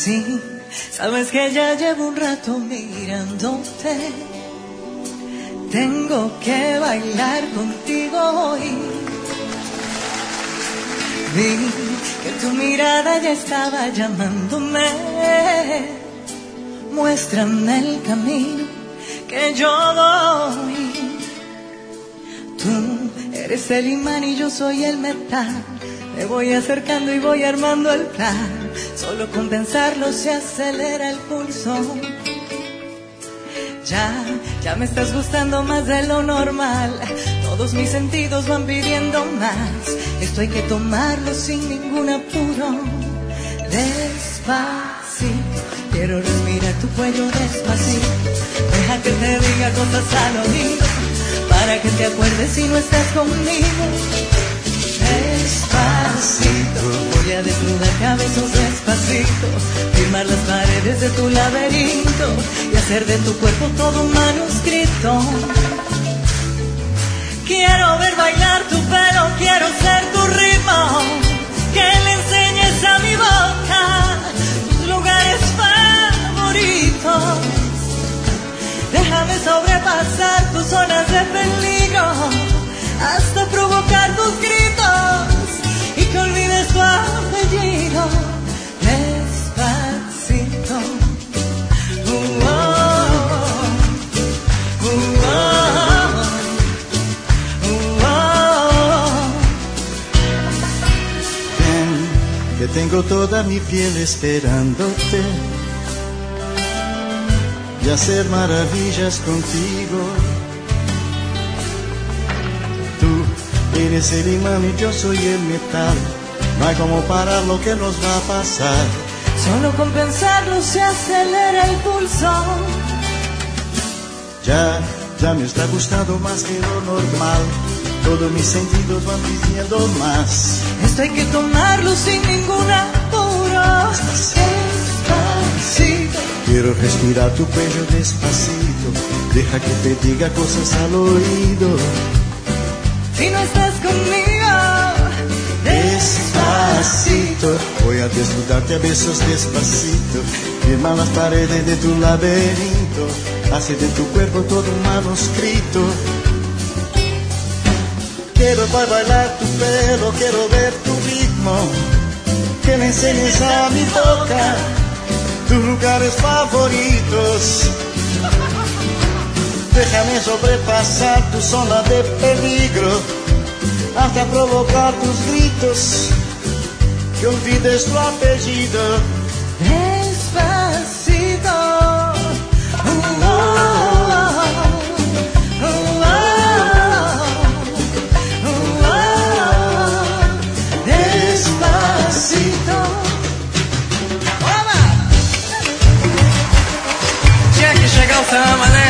Sí, sabes que ya llevo un rato mirándote. Tengo que bailar contigo hoy. Vi que tu mirada ya estaba llamándome. Muéstrame el camino que yo voy. Tú eres el imán y yo soy el metal. Me voy acercando y voy armando el plan. Solo con pensarlo se acelera el pulso. Ya me estás gustando más de lo normal. Todos mis sentidos van pidiendo más. Esto hay que tomarlo sin ningún apuro. Despacito, quiero respirar tu cuello despacito. Deja que te diga cosas al oído, para que te acuerdes si no estás conmigo. Despacito, voy a desnudarte a besos despacito, firmar las paredes de tu laberinto y hacer de tu cuerpo todo un manuscrito. Quiero ver bailar tu pelo, quiero ser tu ritmo, que le enseñes a mi boca tus lugares favoritos. Déjame sobrepasar tus zonas de peligro, hasta provocar tus gritos y que olvides tu apellido. Despacito. Ven, que tengo toda mi piel esperándote y hacer maravillas contigo. Eres el imán y yo soy el metal. No hay como parar lo que nos va a pasar. Solo con pensarlo se acelera el pulso. Ya me está gustando más que lo normal. Todos mis sentidos van pidiendo más. Esto hay que tomarlo sin ningún apuro. Despacito. Quiero respirar tu cuello despacito. Deja que te diga cosas al oído. Si no estás conmigo, despacito, voy a desnudarte a besos despacito, firma las paredes de tu laberinto, hace de tu cuerpo todo un manuscrito. Quiero bailar tu pelo, quiero ver tu ritmo, que me enseñes a mi boca tus lugares favoritos. Déjame sobrepasar tu zona de peligro, hasta provocar tus gritos, que olvides tu apellido. Despacito. Despacito. Tinha que chegar o samba, né?